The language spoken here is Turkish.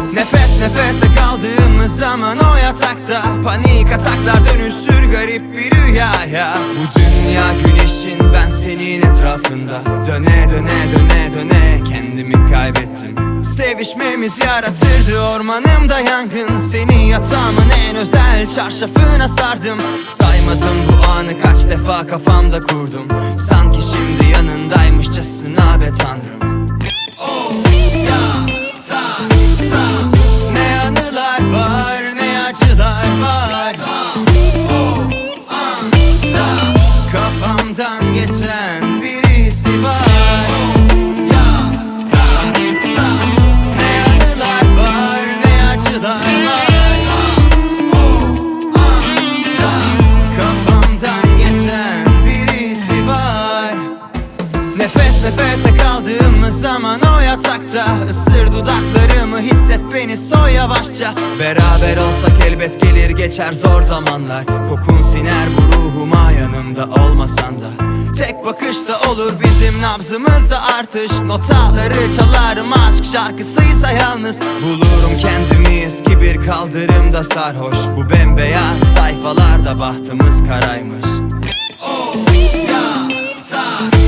Nefes nefese kaldığımız zaman o yatakta panik ataklar dönüşür garip bir rüyaya. Bu dünya güneşin, ben senin etrafında döne döne döne döne kendimi kaybettim. Sevişmemiz yaratırdı ormanımda yangın. Seni yatağımın en özel çarşafına sardım. Saymadım bu anı kaç defa kafamda kurdum. Sanki şimdi yanındaymışçasına be tanrım. Oh ya ta ta. Ne anılar var ne acılar var. Oh anda kafamdan geçen birisi var. Nefes nefese kaldığımız zaman o yatakta ısır dudaklarımı, hisset beni, soy yavaşça. Beraber olsak elbet gelir geçer zor zamanlar. Kokun siner bu ruhuma yanımda olmasan da. Tek bakışta olur bizim nabzımızda artış. Notaları çalarım aşk şarkısıysa yalnız. Bulurum kendimi eski bir kaldırımda sarhoş. Bu bembeyaz sayfalarda bahtımız karaymış. Oh ya ta.